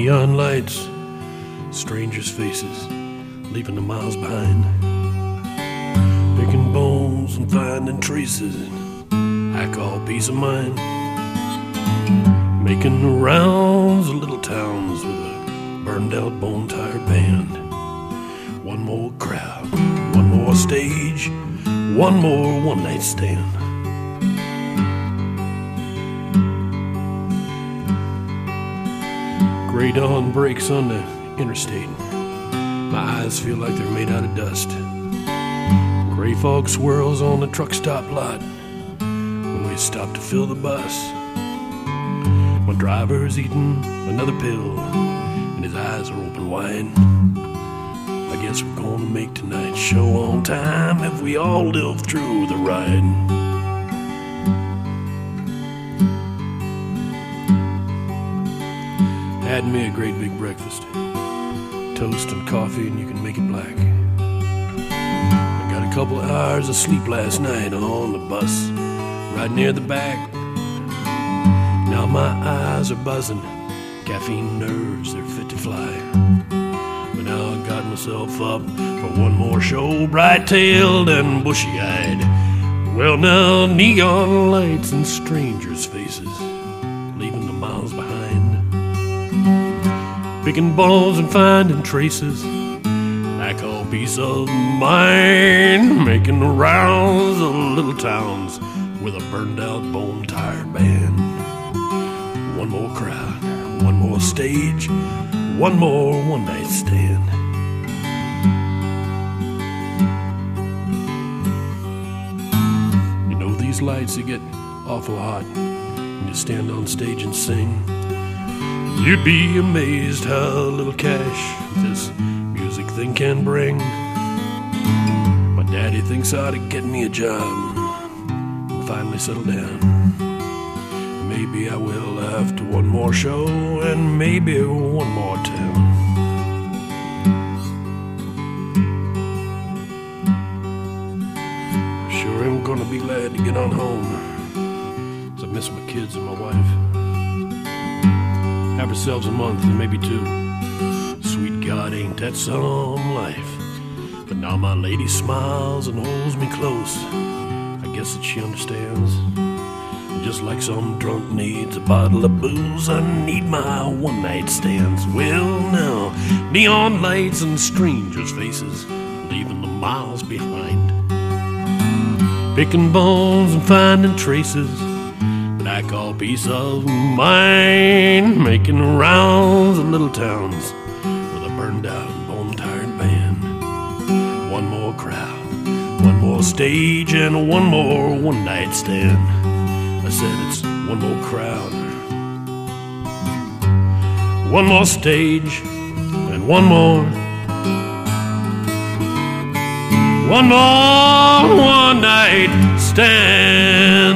Neon lights, strangers' faces, leaving the miles behind. Picking bones and finding traces, I call peace of mind. Making the rounds of little towns with a burned out, bone-tired band. One more crowd, one more stage, one more one-night stand. Gray dawn breaks on the interstate. My eyes feel like they're made out of dust. Gray fog swirls on the truck stop lot when we stop to fill the bus. My driver's eating another pill and his eyes are open wide. I guess we're gonna make tonight's show on time if we all live through the ride. Had me a great big breakfast, toast and coffee, and you can make it black. I got a couple of hours of sleep last night on the bus, right near the back. Now my eyes are buzzing, caffeine nerves, they're fit to fly. But now I got myself up for one more show, bright-tailed and bushy-eyed. Well now, neon lights and strangers' faces, leaving the miles behind. Picking balls and finding traces, I call peace of mind. Making the rounds of little towns with a burned-out, bone-tired band. One more crowd, one more stage, one more one-night stand. You know these lights, they get awful hot when you stand on stage and sing. You'd be amazed how little cash this music thing can bring. My daddy thinks I ought to get me a job and finally settle down. Maybe I will after one more show and maybe one more town. I sure am gonna be glad to get on home, 'cause I miss my kids and my wife. Have ourselves a month and maybe two. Sweet God, ain't that some life? But now my lady smiles and holds me close. I guess that she understands. Just like some drunk needs a bottle of booze, I need my one-night stands. Well now, neon lights and strangers' faces, leaving the miles behind. Picking bones and finding traces, I call peace of mind. Making the rounds of little towns with a burned out, bone-tired band. One more crowd, one more stage, and one more one-night stand. I said it's one more crowd, one more stage, and one more one-night stand.